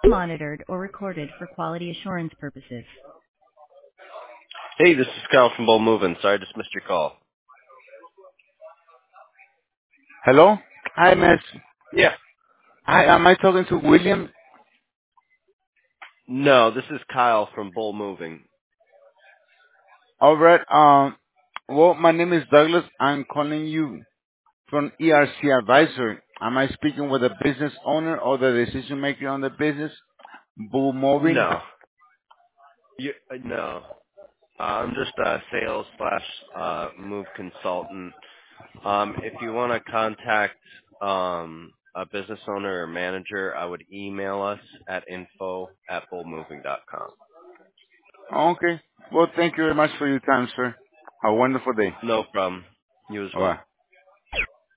monitored or recorded for quality assurance purposes. Hey, this is Kyle from Bull Moving. Sorry, I just missed your call. Hello? Hi, Miss. Yeah. Hi, am I talking to William? No, this is Kyle from Bull Moving. All right. Well, my name is Douglas. I'm calling you from ERC Advisor. Am I speaking with a business owner or the decision maker on the business? Bull Moving. No. No. I'm just a sales slash move consultant. If you want to contact a business owner or manager, I would email us at info@bullmoving.com. Okay. Well, thank you very much for your time, sir. Have a wonderful day. No problem. You as Bye. well.